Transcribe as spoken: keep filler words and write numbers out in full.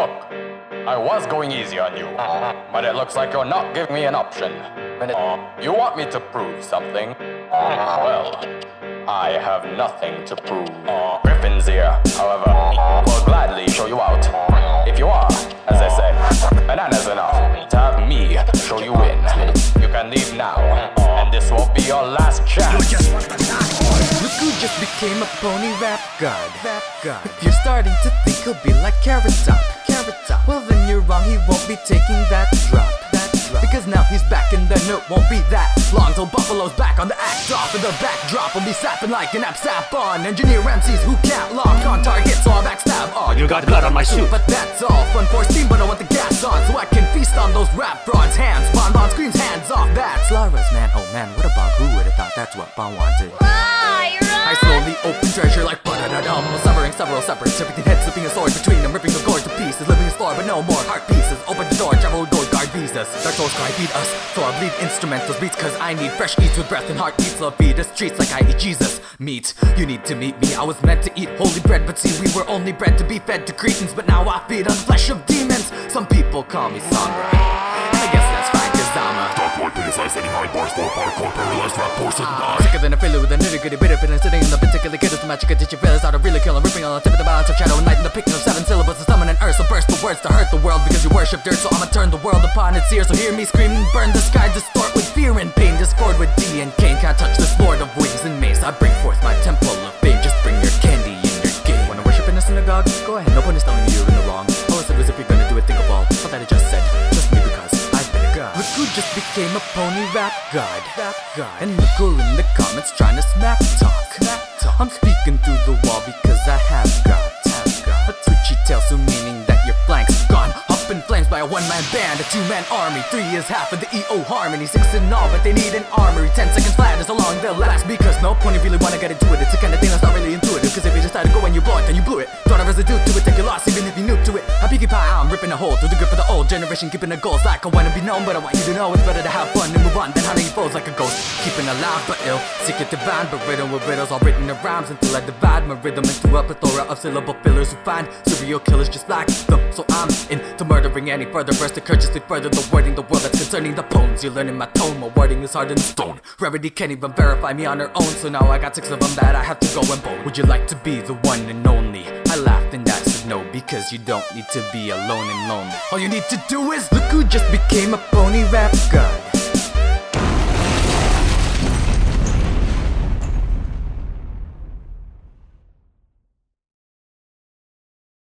Look, I was going easy on you, but it looks like you're not giving me an option. You want me to prove something? Well, I have nothing to prove. Griffin's here, however, will gladly show you out. If you are, as they say, bananas enough to have me show you in. You can leave now, and this will be your last chance. Look who just became a pony rap god. Rap god. If you're starting to think he'll be like Carrot Top, Carrot Top, well then you're wrong. He won't be taking that drop. That drop. Because now he's back and then it won't be that long till Buffalo's back on the act off, and the backdrop will be sapping like an app sap on engineer M Cs who can't lock on target, so I backstab all. You got blood on my suit. But that's all fun for Steam, but I want the gas on so I can feast on those rap frauds. Hands, Bon Bon screams hands off. That's Lara's man. Oh man, what a bug. Who would've thought that's what Bon wanted? I slowly open treasure like ba-da-da-dum, severing several separates, everything head slipping a sword between them, ripping the gourd to pieces, living a floor but no more heart pieces. Open the door, travel door guard visas, dark souls cry feed us, so I bleed instrumentals beats cause I need fresh eats with breath and heart beats. Love feed us treats like I eat Jesus meat. You need to meet me, I was meant to eat holy bread, but see we were only bred to be fed to cretins, but now I feed on flesh of demons. Some people call me Sonra, and I guess that's fine cause I'm a Dark Lord criticized setting high bars for hardcore paralyzed rap portion die. Sicker than a fiddler with a nitty gritty bit of feeling sitting in the particular kid. The magic that you feel is how to really kill and ripping on the tip of the balance of shadow and night, and the picking of seven syllables to summon an earth. So burst the words to hurt the world because you worship dirt. So I'ma turn the world upon its ears. So hear me scream and burn the sky, distort with fear and pain, discord with D and Cain. Can't touch this lord of wings and mace. I bring forth my temple of fame. Just bring your candy in your game. Wanna worship in a synagogue? Go ahead. No point is telling you you're in the wrong. All I said was if you're gonna do it, think of all. All that I just said. Just me because I've been a god. Look who just became a pony rap god. Rap god. And look who in the comments trying to smack talk. Smack talk. I'm speaking through the wall because I have got, have got a twitchy tail, so meaning that your flank's gone up in flames by a one-man band, a two-man army. Three is half of the E O harmony, six in all, but they need an armory. Ten seconds flat is how long they'll last, because no pony really wanna get into it. It's the kind of thing that's not really intuitive, cause if you decide to go and you blow it, then you blew it. Don't have residue to it, take your loss even if you're new to it. A Pinkie Pie, I'm ripping a hole through the grip of the old generation, keeping the goals like I wanna be known, but I want you to know it's better to have fun and move on than hunting foes like a ghost. Keeping alive but ill, secret divine, but riddled with riddles all written in rhymes until I divide my rhythm into a plethora of syllable fillers who find serial killers just like them. So I'm into murdering any further verse to courteously further the wording, the world that's concerning the poems. You're learning my tone, my wording is harder than stone. Rarity can't even verify me on her own, so now I got six of them that I have to go and bone. Would you like to be the one and only? I laughed and I said no, because you don't need to be alone and lonely. All you need to do is look who just became a pony rap god.